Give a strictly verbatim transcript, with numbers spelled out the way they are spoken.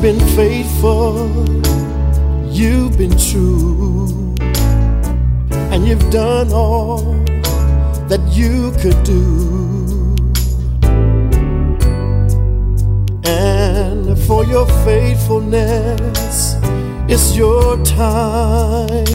been faithful, you've been true, and you've done all that you could do. And for your faithfulness, it's your time.